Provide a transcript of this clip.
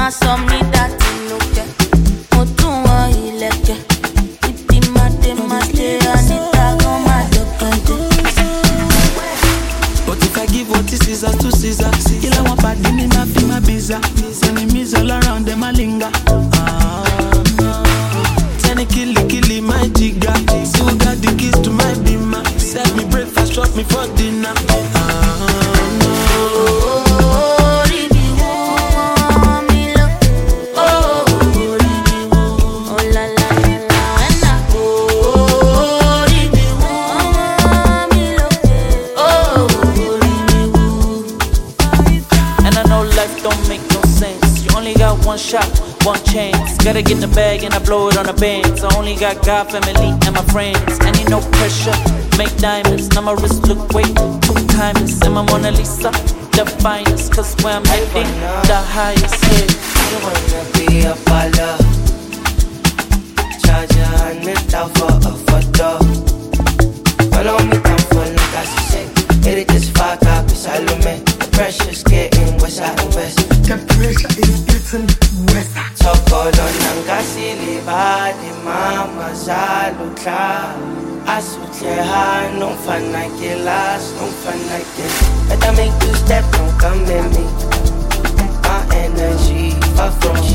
sọ mí dàtí lókè. Mo tún wọ ìlẹ̀kẹ̀. Ìdí màdé Anita gan máa dọ̀kẹ́dẹ́. But if I give what is Caesar to Caesar, kill I want bad me ma fi my bizza. Enemies all around them a linger. Tell killy my jigger. See who got the keys to my beamer. Serve me breakfast, drop me for dinner. One shot, one chance. Gotta get the bag and I blow it on the bands. I only got God, family, and my friends. I need no pressure, make diamonds. Now my wrist look way too timeless. And my Mona Lisa, the finest. Cause where I'm heading, the highest hit. I wanna be a baller. Charge a $100 for a photo. Follow me down for look as you say. It just fuck up, it's Salome. The pressure's getting worse and worse. The pressure is getting worse. Tokolo nangasili badi mama zalutla. Asutle ha non fana kelas, non fana ke. Better make you step, don't come at me. My energy far from